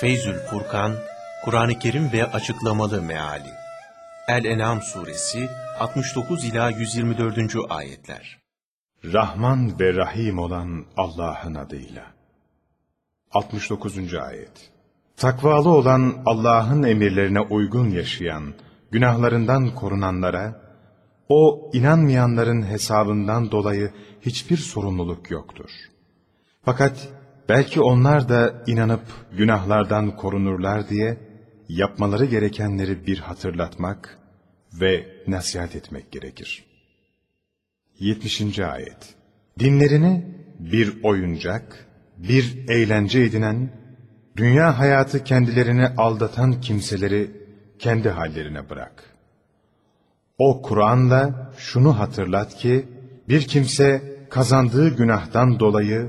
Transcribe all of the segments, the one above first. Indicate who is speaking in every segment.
Speaker 1: Feyzül Furkan, Kur'an-ı Kerim ve açıklamalı meali. El-En'am suresi 69 ila 124. ayetler.
Speaker 2: Rahman ve Rahim olan Allah'ın adıyla. 69. ayet. Takvalı olan, Allah'ın emirlerine uygun yaşayan, günahlarından korunanlara, o inanmayanların hesabından dolayı hiçbir sorumluluk yoktur. Fakat belki onlar da inanıp günahlardan korunurlar diye yapmaları gerekenleri bir hatırlatmak ve nasihat etmek gerekir. 70. ayet. Dinlerini bir oyuncak, bir eğlence edinen, dünya hayatı kendilerini aldatan kimseleri kendi hallerine bırak. O Kur'an'la şunu hatırlat ki, bir kimse kazandığı günahtan dolayı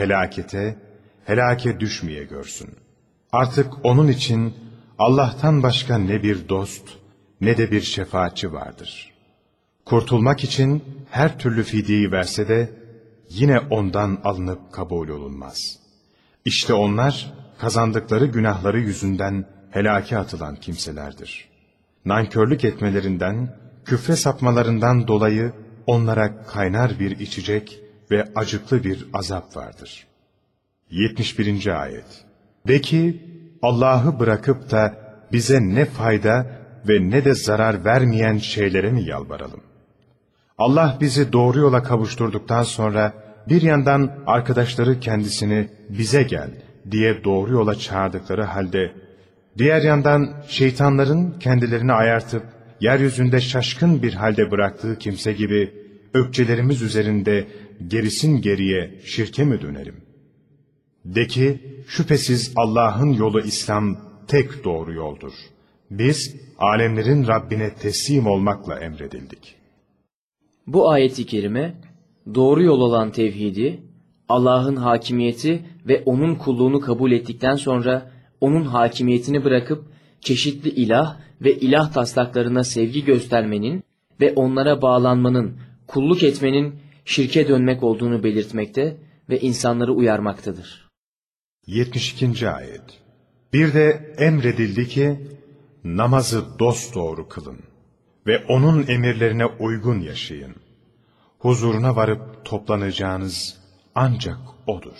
Speaker 2: helake düşmeye görsün. Artık onun için Allah'tan başka ne bir dost, ne de bir şefaatçi vardır. Kurtulmak için her türlü fidyeyi verse de, yine ondan alınıp kabul olunmaz. İşte onlar, kazandıkları günahları yüzünden helake atılan kimselerdir. Nankörlük etmelerinden, küfre sapmalarından dolayı onlara kaynar bir içecek ve acıklı bir azap vardır. 71. ayet. De ki, Allah'ı bırakıp da bize ne fayda ve ne de zarar vermeyen şeylere mi yalvaralım? Allah bizi doğru yola kavuşturduktan sonra bir yandan arkadaşları kendisini bize gel diye doğru yola çağırdıkları halde, diğer yandan şeytanların kendilerini ayartıp yeryüzünde şaşkın bir halde bıraktığı kimse gibi ökçelerimiz üzerinde gerisin geriye şirke mi dönelim? De ki, şüphesiz Allah'ın yolu İslam tek doğru yoldur. Biz alemlerin Rabbine teslim olmakla emredildik.
Speaker 3: Bu ayet-i kerime, doğru yol olan tevhidi, Allah'ın hakimiyeti ve O'nun kulluğunu kabul ettikten sonra O'nun hakimiyetini bırakıp çeşitli ilah ve ilah taslaklarına sevgi göstermenin ve onlara bağlanmanın, kulluk etmenin şirke dönmek olduğunu belirtmekte ve insanları uyarmaktadır.
Speaker 2: 72. ayet. Bir de emredildi ki, namazı dosdoğru kılın ve onun emirlerine uygun yaşayın. Huzuruna varıp toplanacağınız ancak O'dur.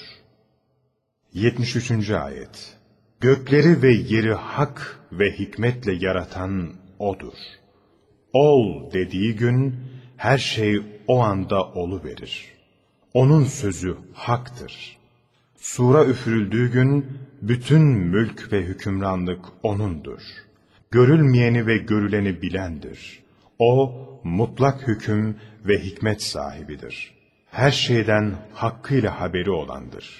Speaker 2: 73. ayet. Gökleri ve yeri hak ve hikmetle yaratan O'dur. Ol dediği gün her şey o anda oluverir. O'nun sözü haktır. Sura üfürüldüğü gün bütün mülk ve hükümranlık O'nundur. Görülmeyeni ve görüleni bilendir. O mutlak hüküm ve hikmet sahibidir. Her şeyden hakkıyla haberi olandır.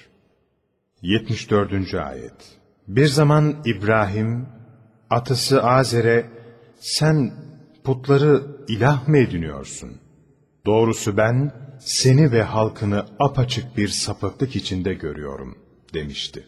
Speaker 2: 74. ayet. Bir zaman İbrahim, atası Azer'e, sen putları ilah mı ediniyorsun? Doğrusu ben seni ve halkını apaçık bir sapıklık içinde görüyorum demişti.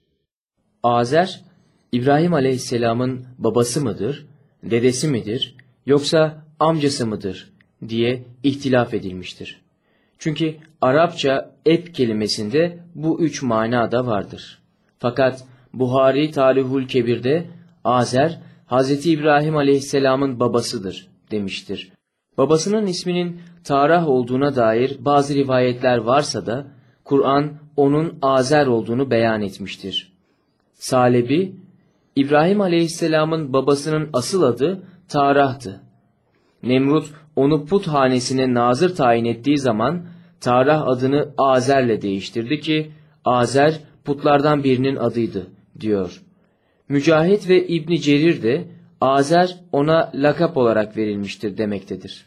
Speaker 3: Azer, İbrahim Aleyhisselam'ın babası mıdır, dedesi midir, yoksa amcası mıdır diye ihtilaf edilmiştir. Çünkü Arapça ep kelimesinde bu üç mana da vardır. Fakat Buhari Tarihul Kebir'de Azer, Hz. İbrahim Aleyhisselam'ın babasıdır demiştir. Babasının isminin Tarah olduğuna dair bazı rivayetler varsa da Kur'an onun Azer olduğunu beyan etmiştir. Salebi, İbrahim Aleyhisselam'ın babasının asıl adı Tarah'tı. Nemrut onu put hanesine nazır tayin ettiği zaman Tarah adını Azer'le değiştirdi ki Azer putlardan birinin adıydı diyor. Mücahit ve İbn Cerir de Azer ona lakap olarak verilmiştir demektedir.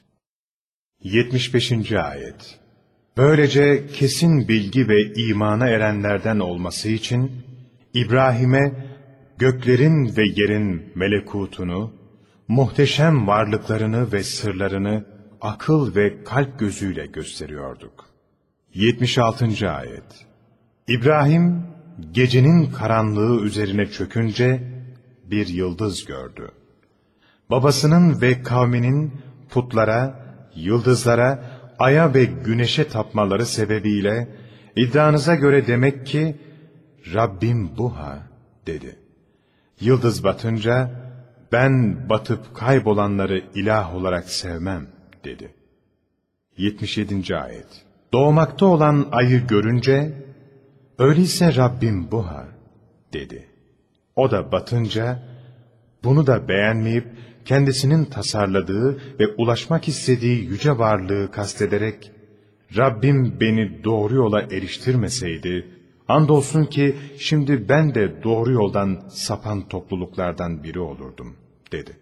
Speaker 2: 75. ayet. Böylece kesin bilgi ve imana erenlerden olması için İbrahim'e göklerin ve yerin melekutunu, muhteşem varlıklarını ve sırlarını akıl ve kalp gözüyle gösteriyorduk. 76. ayet. İbrahim gecenin karanlığı üzerine çökünce bir yıldız gördü. Babasının ve kavminin putlara, yıldızlara, aya ve güneşe tapmaları sebebiyle iddianıza göre demek ki Rabbim bu ha dedi. Yıldız batınca, ben batıp kaybolanları ilah olarak sevmem dedi. 77. ayet. Doğmakta olan ayı görünce, öyleyse Rabbim bu ha dedi. O da batınca, bunu da beğenmeyip, kendisinin tasarladığı ve ulaşmak istediği yüce varlığı kastederek, Rabbim beni doğru yola eriştirmeseydi, andolsun ki şimdi ben de doğru yoldan sapan topluluklardan biri olurdum, dedi.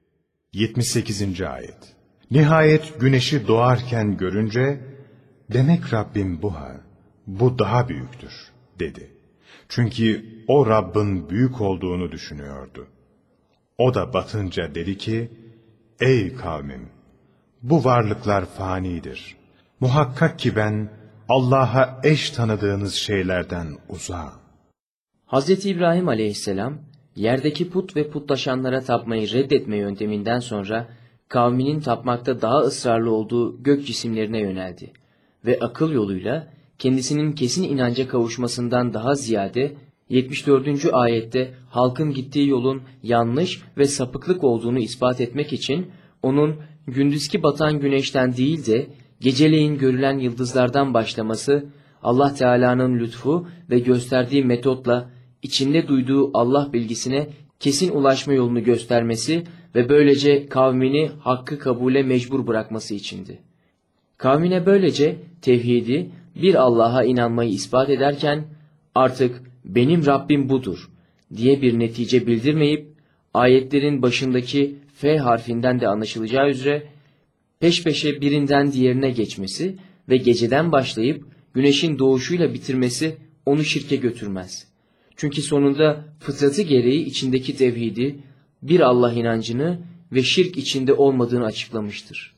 Speaker 2: 78. ayet. Nihayet güneşi doğarken görünce, demek Rabbim bu ha, bu daha büyüktür, dedi. Çünkü o Rabbin büyük olduğunu düşünüyordu. O da batınca dedi ki, ey kavmim, bu varlıklar fanidir. Muhakkak ki ben Allah'a eş tanıdığınız şeylerden uzağım.
Speaker 3: Hz. İbrahim aleyhisselam, yerdeki put ve putlaşanlara tapmayı reddetme yönteminden sonra, kavminin tapmakta daha ısrarlı olduğu gök cisimlerine yöneldi ve akıl yoluyla kendisinin kesin inanca kavuşmasından daha ziyade 74. ayette halkın gittiği yolun yanlış ve sapıklık olduğunu ispat etmek için onun gündüzki batan güneşten değil de geceleyin görülen yıldızlardan başlaması, Allah Teala'nın lütfu ve gösterdiği metotla içinde duyduğu Allah bilgisine kesin ulaşma yolunu göstermesi ve böylece kavmini hakkı kabule mecbur bırakması içindi. Kavmine böylece tevhidi, bir Allah'a inanmayı ispat ederken artık benim Rabbim budur diye bir netice bildirmeyip, ayetlerin başındaki F harfinden de anlaşılacağı üzere peş peşe birinden diğerine geçmesi ve geceden başlayıp güneşin doğuşuyla bitirmesi onu şirke götürmez. Çünkü sonunda fıtratı gereği içindeki tevhidi, bir Allah inancını ve şirk içinde olmadığını açıklamıştır.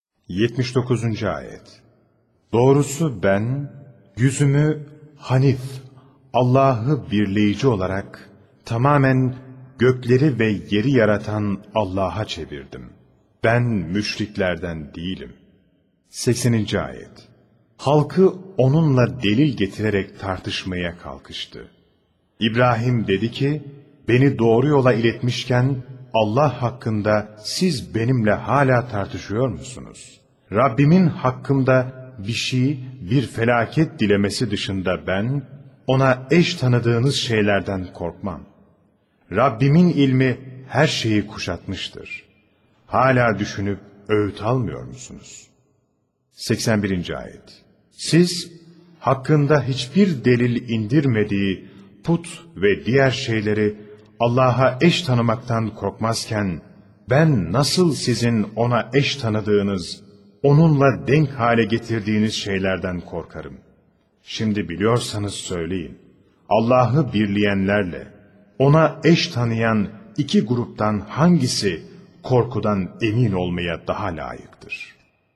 Speaker 2: 79. ayet. Doğrusu ben yüzümü Hanif, Allah'ı birleyici olarak tamamen gökleri ve yeri yaratan Allah'a çevirdim. Ben müşriklerden değilim. 80. ayet. Halkı onunla delil getirerek tartışmaya kalkıştı. İbrahim dedi ki, beni doğru yola iletmişken Allah hakkında siz benimle hala tartışıyor musunuz? Rabbimin hakkımda bir felaket dilemesi dışında ben ona eş tanıdığınız şeylerden korkmam. Rabbimin ilmi her şeyi kuşatmıştır. Hala düşünüp öğüt almıyor musunuz? 81. ayet. Siz hakkında hiçbir delil indirmediği put ve diğer şeyleri Allah'a eş tanımaktan korkmazken, ben nasıl sizin ona eş tanıdığınız, onunla denk hale getirdiğiniz şeylerden korkarım. Şimdi biliyorsanız söyleyin, Allah'ı birleyenlerle, ona eş tanıyan iki gruptan hangisi korkudan emin olmaya daha layıktır?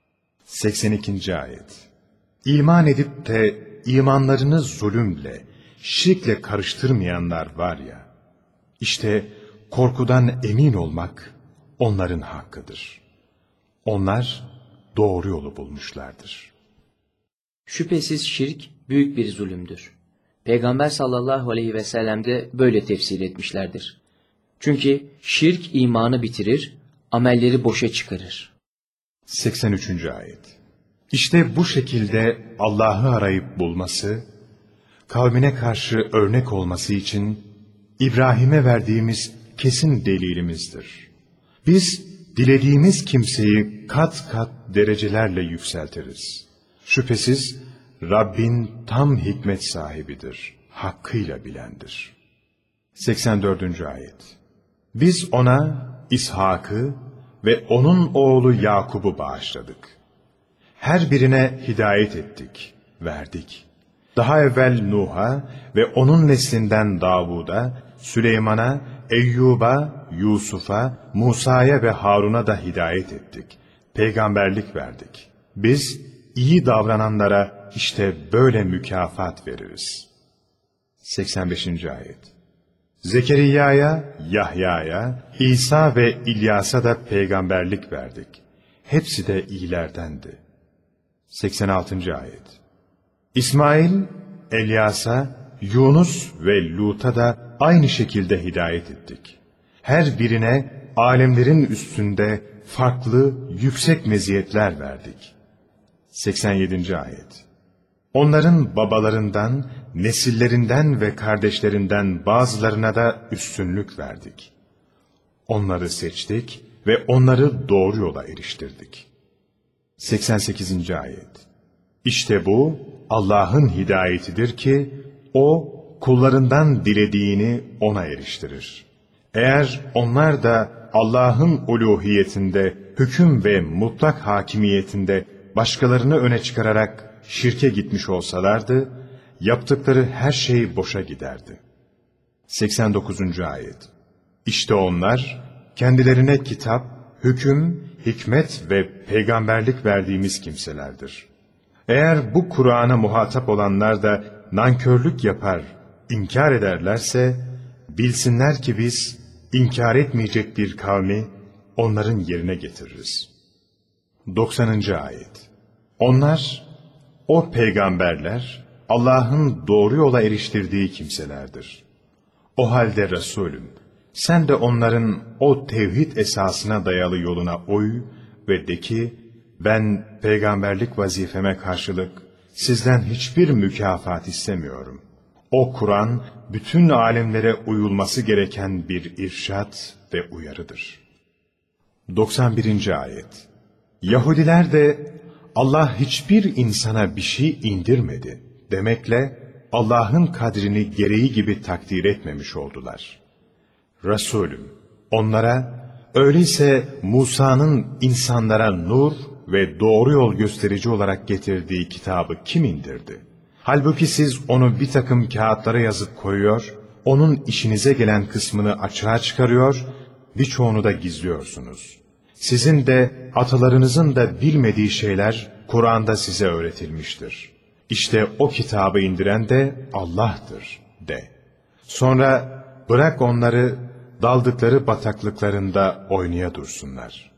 Speaker 2: 82. ayet. İman edip de imanlarını zulümle, şirkle karıştırmayanlar var ya, işte korkudan emin olmak onların hakkıdır. Onlar doğru yolu bulmuşlardır.
Speaker 3: Şüphesiz şirk büyük bir zulümdür. Peygamber sallallahu aleyhi ve sellem de böyle tefsir etmişlerdir. Çünkü şirk imanı bitirir, amelleri boşa çıkarır.
Speaker 2: 83. ayet. İşte bu şekilde Allah'ı arayıp bulması, kavmine karşı örnek olması için İbrahim'e verdiğimiz kesin delilimizdir. Biz dilediğimiz kimseyi kat kat derecelerle yükseltiriz. Şüphesiz Rabbin tam hikmet sahibidir, hakkıyla bilendir. 84. ayet. Biz ona İshak'ı ve onun oğlu Yakub'u bağışladık. Her birine hidayet ettik, verdik. Daha evvel Nuh'a ve onun neslinden Davud'a, Süleyman'a, Eyyub'a, Yusuf'a, Musa'ya ve Harun'a da hidayet ettik. Peygamberlik verdik. Biz iyi davrananlara işte böyle mükafat veririz. 85. ayet. Zekeriya'ya, Yahya'ya, İsa ve İlyas'a da peygamberlik verdik. Hepsi de iyilerdendi. 86. ayet. İsmail, Elyas'a, Yunus ve Lut'a da aynı şekilde hidayet ettik. Her birine alemlerin üstünde farklı, yüksek meziyetler verdik. 87. ayet. Onların babalarından, nesillerinden ve kardeşlerinden bazılarına da üstünlük verdik. Onları seçtik ve onları doğru yola eriştirdik. 88. ayet. İşte bu Allah'ın hidayetidir ki O kullarından dilediğini ona eriştirir. Eğer onlar da Allah'ın uluhiyetinde, hüküm ve mutlak hakimiyetinde başkalarını öne çıkararak şirke gitmiş olsalardı, yaptıkları her şey boşa giderdi. 89. ayet. İşte onlar, kendilerine kitap, hüküm, hikmet ve peygamberlik verdiğimiz kimselerdir. Eğer bu Kur'an'a muhatap olanlar da nankörlük yapar, inkar ederlerse, bilsinler ki biz inkar etmeyecek bir kavmi onların yerine getiririz. 90. ayet. Onlar, o peygamberler, Allah'ın doğru yola eriştirdiği kimselerdir. O halde Resulüm, sen de onların o tevhid esasına dayalı yoluna uy ve de ki, ben peygamberlik vazifeme karşılık sizden hiçbir mükafat istemiyorum. O Kur'an, bütün alemlere uyulması gereken bir irşat ve uyarıdır. 91. ayet. Yahudiler de Allah hiçbir insana bir şey indirmedi demekle Allah'ın kadrini gereği gibi takdir etmemiş oldular. Resulüm, onlara, öyleyse Musa'nın insanlara nur ve doğru yol gösterici olarak getirdiği kitabı kim indirdi? Halbuki siz onu bir takım kağıtlara yazıp koyuyor, onun işinize gelen kısmını açığa çıkarıyor, birçoğunu da gizliyorsunuz. Sizin de atalarınızın da bilmediği şeyler Kur'an'da size öğretilmiştir. İşte o kitabı indiren de Allah'tır de. Sonra bırak onları daldıkları bataklıklarında oynaya dursunlar.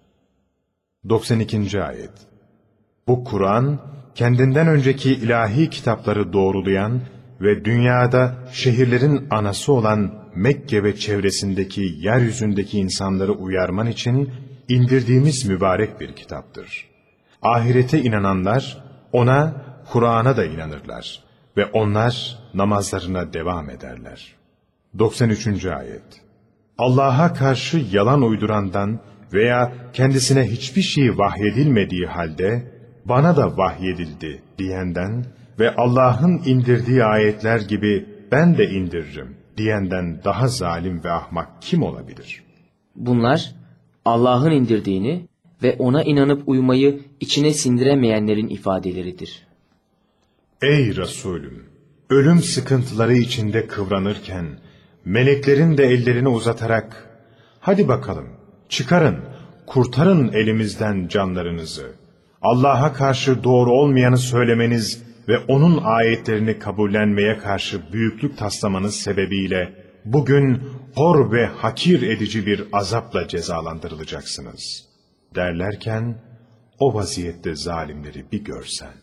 Speaker 2: 92. ayet. Bu Kur'an, kendinden önceki ilahi kitapları doğrulayan ve dünyada şehirlerin anası olan Mekke ve çevresindeki yeryüzündeki insanları uyarman için indirdiğimiz mübarek bir kitaptır. Ahirete inananlar ona, Kur'an'a da inanırlar ve onlar namazlarına devam ederler. 93. ayet. Allah'a karşı yalan uydurandan veya kendisine hiçbir şey vahyedilmediği halde bana da vahyedildi diyenden ve Allah'ın indirdiği ayetler gibi ben de indiririm diyenden daha zalim ve ahmak kim olabilir?
Speaker 3: Bunlar Allah'ın indirdiğini ve ona inanıp uymayı içine sindiremeyenlerin ifadeleridir.
Speaker 2: Ey Resulüm! Ölüm sıkıntıları içinde kıvranırken, meleklerin de ellerini uzatarak, hadi bakalım, çıkarın, kurtarın elimizden canlarınızı. Allah'a karşı doğru olmayanı söylemeniz ve onun ayetlerini kabullenmeye karşı büyüklük taslamanız sebebiyle, bugün hor ve hakir edici bir azapla cezalandırılacaksınız. Derlerken, o vaziyette zalimleri bir görsen.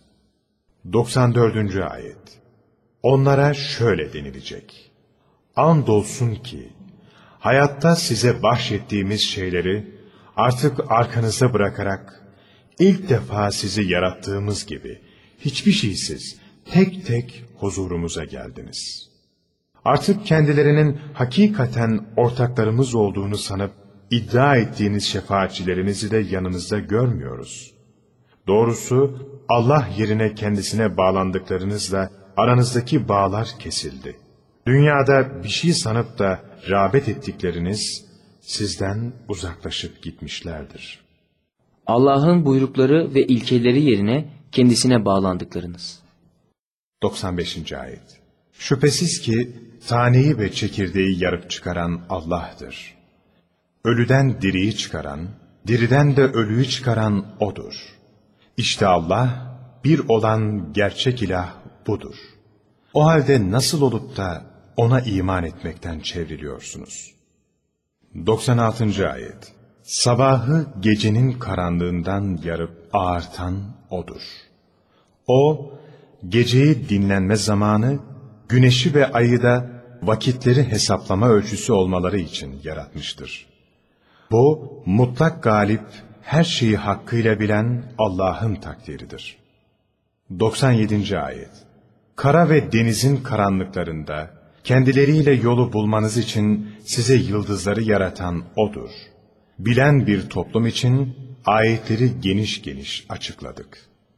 Speaker 2: 94. ayet. Onlara şöyle denilecek. Andolsun ki, hayatta size bahşettiğimiz şeyleri artık arkanıza bırakarak, ilk defa sizi yarattığımız gibi, hiçbir şeysiz, tek tek huzurumuza geldiniz. Artık kendilerinin hakikaten ortaklarımız olduğunu sanıp, iddia ettiğiniz şefaatçilerinizi de yanımızda görmüyoruz. Doğrusu Allah yerine kendisine bağlandıklarınızla aranızdaki bağlar kesildi. Dünyada bir şey sanıp da rağbet ettikleriniz sizden uzaklaşıp gitmişlerdir.
Speaker 3: Allah'ın buyrukları ve ilkeleri yerine kendisine bağlandıklarınız.
Speaker 2: 95. ayet. Şüphesiz ki taneyi ve çekirdeği yarıp çıkaran Allah'tır. Ölüden diriyi çıkaran, diriden de ölüyü çıkaran O'dur. İşte Allah, bir olan gerçek ilah budur. O halde nasıl olup da ona iman etmekten çevriliyorsunuz? 96. ayet. Sabahı gecenin karanlığından yarıp ağartan O'dur. O, geceyi dinlenme zamanı, güneşi ve ayı da vakitleri hesaplama ölçüsü olmaları için yaratmıştır. Bu, mutlak galip, her şeyi hakkıyla bilen Allah'ın takdiridir. 97. Ayet. Kara ve denizin karanlıklarında, kendileriyle yolu bulmanız için size yıldızları yaratan O'dur. Bilen bir toplum için ayetleri geniş geniş açıkladık.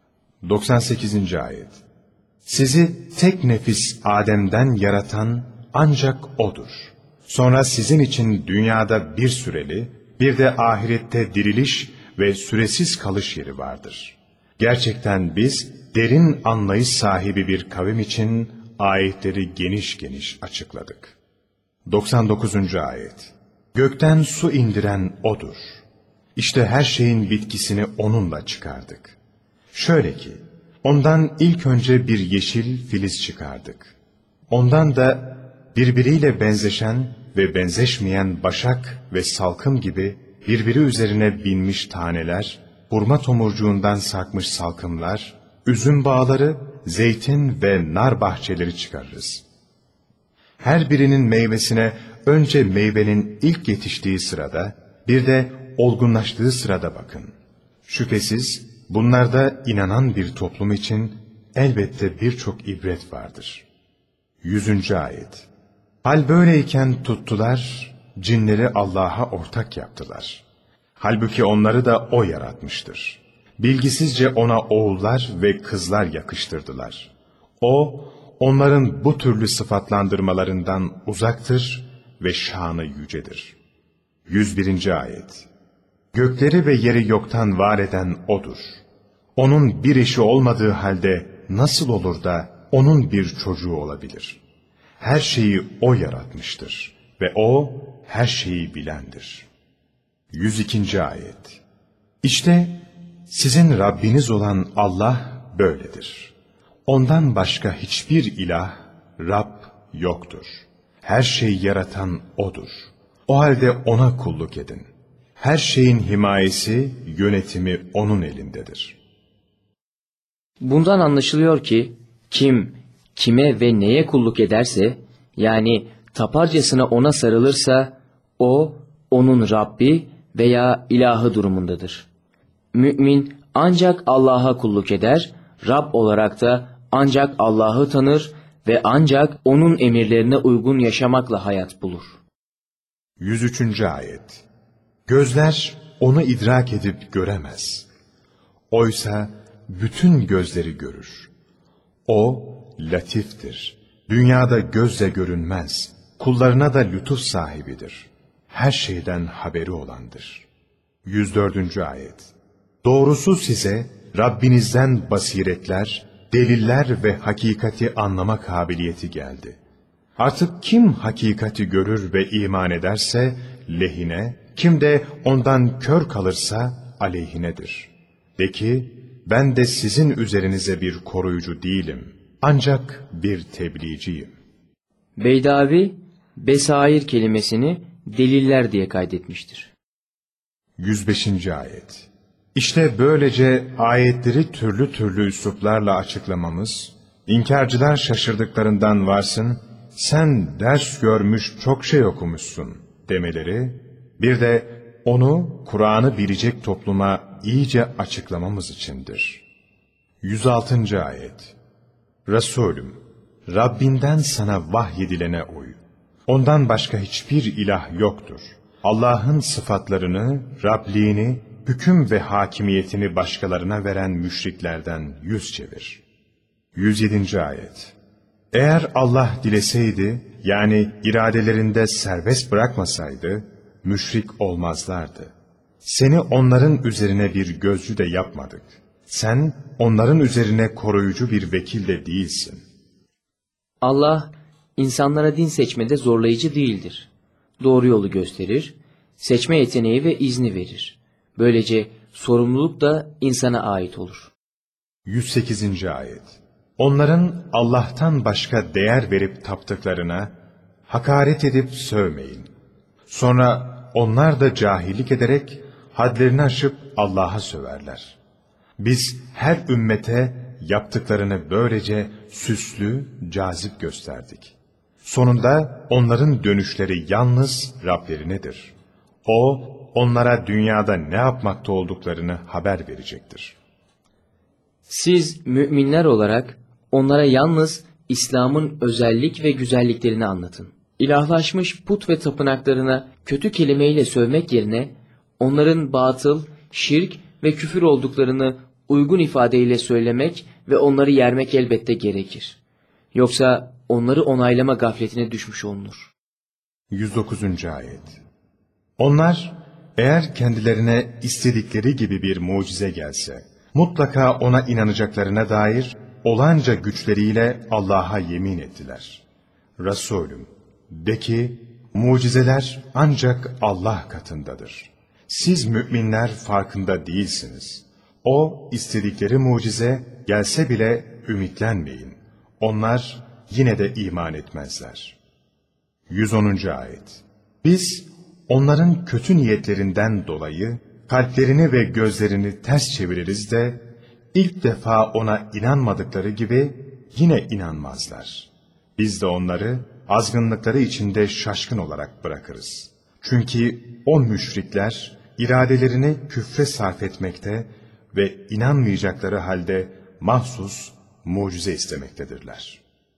Speaker 2: 98. Ayet. Sizi tek nefis Adem'den yaratan ancak O'dur. Sonra sizin için dünyada bir süreli, bir de ahirette diriliş ve süresiz kalış yeri vardır. Gerçekten biz derin anlayış sahibi bir kavim için ayetleri geniş geniş açıkladık. 99. Ayet. Gökten su indiren O'dur. İşte her şeyin bitkisini O'nunla çıkardık. Şöyle ki, ondan ilk önce bir yeşil filiz çıkardık. Ondan da birbiriyle benzeşen ve benzeşmeyen başak ve salkım gibi birbiri üzerine binmiş taneler, hurma tomurcuğundan sarkmış salkımlar, üzüm bağları, zeytin ve nar bahçeleri çıkarırız. Her birinin meyvesine önce meyvenin ilk yetiştiği sırada, bir de olgunlaştığı sırada bakın. Şüphesiz bunlarda inanan bir toplum için elbette birçok ibret vardır. 100. Ayet. Hal böyleyken tuttular, cinleri Allah'a ortak yaptılar. Halbuki onları da O yaratmıştır. Bilgisizce O'na oğullar ve kızlar yakıştırdılar. O, onların bu türlü sıfatlandırmalarından uzaktır ve şanı yücedir. 101. Ayet. Gökleri ve yeri yoktan var eden O'dur. O'nun bir eşi olmadığı halde nasıl olur da O'nun bir çocuğu olabilir? Her şeyi O yaratmıştır ve O her şeyi bilendir. 102. Ayet. İşte sizin Rabbiniz olan Allah böyledir. Ondan başka hiçbir ilah, Rab yoktur. Her şeyi yaratan O'dur. O halde O'na kulluk edin. Her şeyin himayesi, yönetimi O'nun elindedir.
Speaker 3: Bundan anlaşılıyor ki kim, kime ve neye kulluk ederse, yani taparcasına O'na sarılırsa, O, onun Rabbi veya ilahı durumundadır. Mümin ancak Allah'a kulluk eder, Rab olarak da ancak Allah'ı tanır ve ancak O'nun emirlerine uygun yaşamakla hayat bulur.
Speaker 2: 103. Ayet. Gözler O'nu idrak edip göremez. Oysa bütün gözleri görür. O latiftir. Dünyada gözle görünmez. Kullarına da lütuf sahibidir. Her şeyden haberi olandır. 104. Ayet. Doğrusu size Rabbinizden basiretler, deliller ve hakikati anlama kabiliyeti geldi. Artık kim hakikati görür ve iman ederse lehine, kim de ondan kör kalırsa aleyhinedir. De ki, ben de sizin üzerinize bir koruyucu değilim, ancak bir tebliğciyim.
Speaker 3: Beydavi, besair kelimesini deliller diye kaydetmiştir.
Speaker 2: 105. Ayet. İşte böylece ayetleri türlü türlü üsluplarla açıklamamız, inkarcılar şaşırdıklarından varsın, sen ders görmüş çok şey okumuşsun demeleri, bir de onu Kur'an'ı bilecek topluma iyice açıklamamız içindir. 106. Ayet. Resulüm, Rabbinden sana vahyedilene uy. Ondan başka hiçbir ilah yoktur. Allah'ın sıfatlarını, Rabliğini, hüküm ve hakimiyetini başkalarına veren müşriklerden yüz çevir. 107. Ayet. Eğer Allah dileseydi, yani iradelerinde serbest bırakmasaydı, müşrik olmazlardı. Seni onların üzerine bir gözcü de yapmadık. Sen onların üzerine koruyucu bir vekil de değilsin.
Speaker 3: Allah, insanlara din seçmede zorlayıcı değildir. Doğru yolu gösterir, seçme yeteneği ve izni verir. Böylece sorumluluk da insana ait olur.
Speaker 2: 108. Ayet. Onların Allah'tan başka değer verip taptıklarına hakaret edip sövmeyin. Sonra onlar da cahillik ederek hadlerini aşıp Allah'a söverler. Biz her ümmete yaptıklarını böylece süslü, cazip gösterdik. Sonunda onların dönüşleri yalnız Rablerinedir. O, onlara dünyada ne yapmakta olduklarını haber verecektir.
Speaker 3: Siz müminler olarak onlara yalnız İslam'ın özellik ve güzelliklerini anlatın. İlahlaşmış put ve tapınaklarına kötü kelimeyle sövmek yerine onların batıl, şirk ve küfür olduklarını uygun ifadeyle söylemek ve onları yermek elbette gerekir. Yoksa onları onaylama gafletine düşmüş olunur.
Speaker 2: 109. Ayet. Onlar, eğer kendilerine istedikleri gibi bir mucize gelse, mutlaka ona inanacaklarına dair olanca güçleriyle Allah'a yemin ettiler. Resulüm, de ki, mucizeler ancak Allah katındadır. Siz müminler farkında değilsiniz. O, istedikleri mucize gelse bile ümitlenmeyin. Onlar yine de iman etmezler. 110. Ayet. Biz, onların kötü niyetlerinden dolayı kalplerini ve gözlerini ters çeviririz de, ilk defa ona inanmadıkları gibi yine inanmazlar. Biz de onları azgınlıkları içinde şaşkın olarak bırakırız. Çünkü o müşrikler iradelerini küfre sarf etmekte ve inanmayacakları halde mahsus mucize istemektedirler.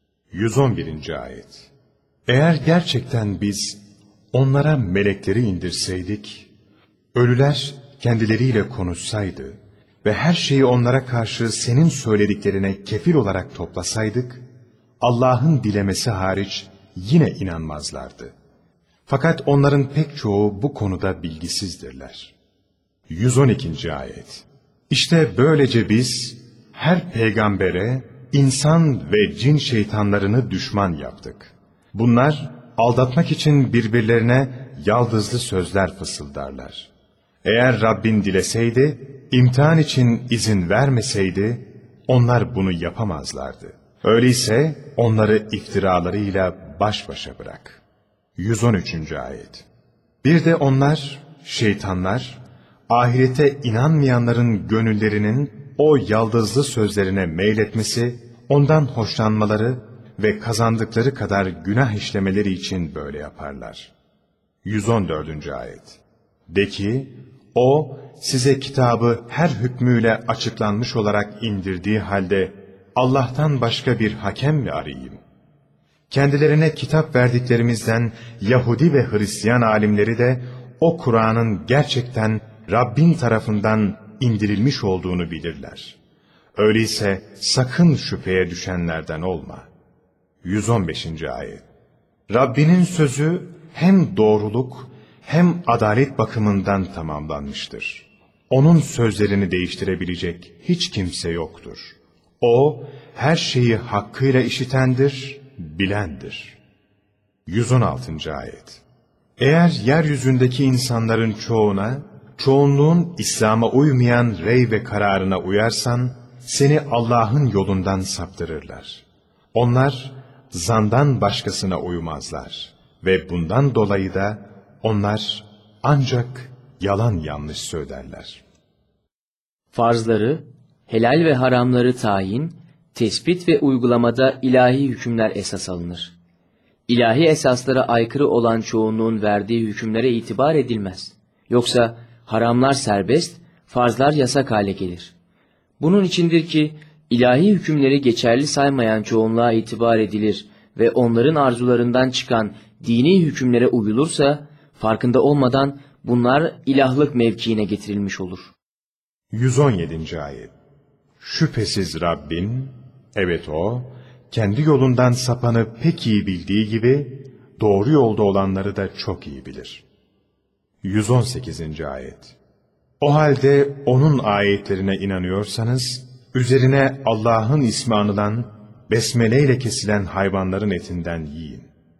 Speaker 2: 111. Ayet. Eğer gerçekten biz onlara melekleri indirseydik, ölüler kendileriyle konuşsaydı ve her şeyi onlara karşı senin söylediklerine kefil olarak toplasaydık, Allah'ın dilemesi hariç yine inanmazlardı. Fakat onların pek çoğu bu konuda bilgisizdirler. 112. Ayet. İşte böylece biz her peygambere insan ve cin şeytanlarını düşman yaptık. Bunlar aldatmak için birbirlerine yaldızlı sözler fısıldarlar. Eğer Rabbin dileseydi, imtihan için izin vermeseydi, onlar bunu yapamazlardı. Öyleyse onları iftiralarıyla baş başa bırak. 113. Ayet. Bir de onlar, şeytanlar, ahirete inanmayanların gönüllerinin o yaldızlı sözlerine meyletmesi, ondan hoşlanmaları ve kazandıkları kadar günah işlemeleri için böyle yaparlar. 114. Ayet. De ki, o size kitabı her hükmüyle açıklanmış olarak indirdiği halde Allah'tan başka bir hakem mi arayayım? Kendilerine kitap verdiklerimizden Yahudi ve Hristiyan alimleri de o Kur'an'ın gerçekten Rabbin tarafından indirilmiş olduğunu bilirler. Öyleyse sakın şüpheye düşenlerden olma. 115. Ayet. Rabbinin sözü hem doğruluk hem adalet bakımından tamamlanmıştır. Onun sözlerini değiştirebilecek hiç kimse yoktur. O, her şeyi hakkıyla işitendir, bilendir. 116. Ayet. Eğer yeryüzündeki insanların çoğuna, çoğunluğun İslam'a uymayan rey ve kararına uyarsan, seni Allah'ın yolundan saptırırlar. Onlar, zandan başkasına uymazlar ve bundan dolayı da onlar ancak yalan yanlış söylerler.
Speaker 3: Farzları, helal ve haramları tayin, tespit ve uygulamada ilahi hükümler esas alınır. İlahi esaslara aykırı olan çoğunluğun verdiği hükümlere itibar edilmez. Yoksa haramlar serbest, farzlar yasak hale gelir. Bunun içindir ki ilahi hükümleri geçerli saymayan çoğunluğa itibar edilir ve onların arzularından çıkan dini hükümlere uyulursa, farkında olmadan bunlar ilahlık mevkiine getirilmiş olur.
Speaker 2: 117. Ayet. Şüphesiz Rabbin, evet O, kendi yolundan sapanı pek iyi bildiği gibi, doğru yolda olanları da çok iyi bilir. 118. Ayet. O halde O'nun ayetlerine inanıyorsanız, üzerine Allah'ın ismi anılan, besmele ile kesilen hayvanların etinden yiyin.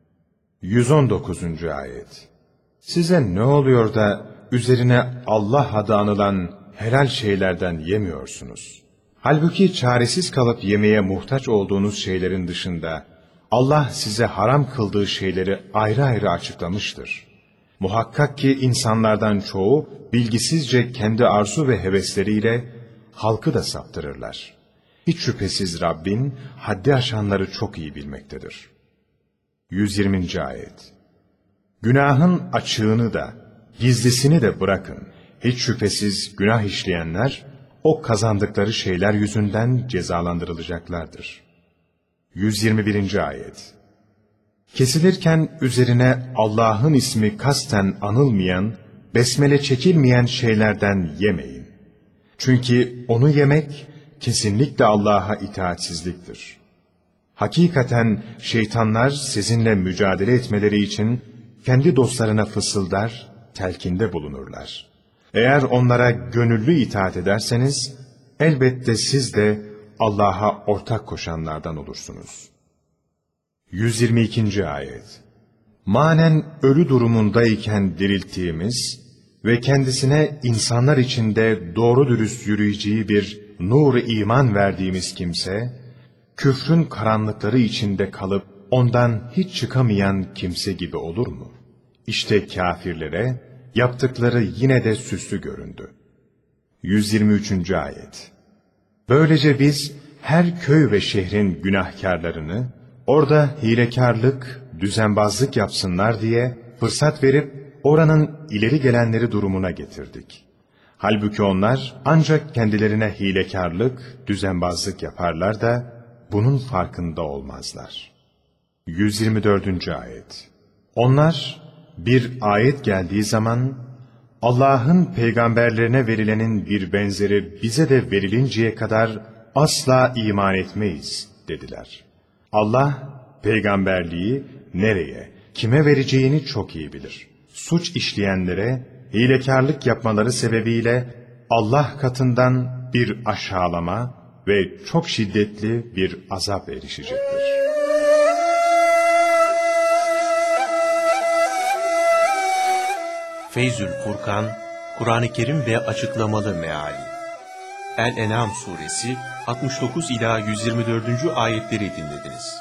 Speaker 2: 119. Ayet. Size ne oluyor da üzerine Allah adı anılan helal şeylerden yemiyorsunuz? Halbuki çaresiz kalıp yemeye muhtaç olduğunuz şeylerin dışında Allah size haram kıldığı şeyleri ayrı ayrı açıklamıştır. Muhakkak ki insanlardan çoğu bilgisizce kendi arzu ve hevesleriyle halkı da saptırırlar. Hiç şüphesiz Rabbin haddi aşanları çok iyi bilmektedir. 120. Ayet. Günahın açığını da, gizlisini de bırakın. Hiç şüphesiz günah işleyenler, o kazandıkları şeyler yüzünden cezalandırılacaklardır. 121. Ayet. Kesilirken üzerine Allah'ın ismi kasten anılmayan, besmele çekilmeyen şeylerden yemeyin. Çünkü onu yemek, kesinlikle Allah'a itaatsizliktir. Hakikaten şeytanlar sizinle mücadele etmeleri için kendi dostlarına fısıldar, telkinde bulunurlar. Eğer onlara gönüllü itaat ederseniz, elbette siz de Allah'a ortak koşanlardan olursunuz. 122. Ayet. Manen ölü durumundayken dirilttiğimiz ve kendisine insanlar içinde doğru dürüst yürüyeceği bir nur-u iman verdiğimiz kimse, küfrün karanlıkları içinde kalıp ondan hiç çıkamayan kimse gibi olur mu? İşte kâfirlere yaptıkları yine de süslü göründü. 123. Ayet. Böylece biz her köy ve şehrin günahkarlarını, orada hilekarlık, düzenbazlık yapsınlar diye fırsat verip oranın ileri gelenleri durumuna getirdik. Halbuki onlar ancak kendilerine hilekarlık, düzenbazlık yaparlar da bunun farkında olmazlar. 124. Ayet. Onlar bir ayet geldiği zaman Allah'ın peygamberlerine verilenin bir benzeri bize de verilinceye kadar asla iman etmeyiz dediler. Allah peygamberliği nereye, kime vereceğini çok iyi bilir. Suç işleyenlere hilekarlık yapmaları sebebiyle Allah katından bir aşağılama ve çok şiddetli bir azap erişecektir.
Speaker 1: Feyzül Furkan, Kur'an-ı Kerim ve açıklamalı meali. El-En'am suresi 69 ila 124. ayetleri dinlediniz.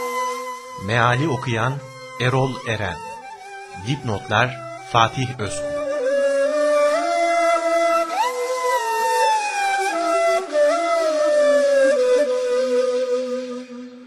Speaker 1: Meali okuyan Erol Eren. Dipnotlar Fatih Özkul.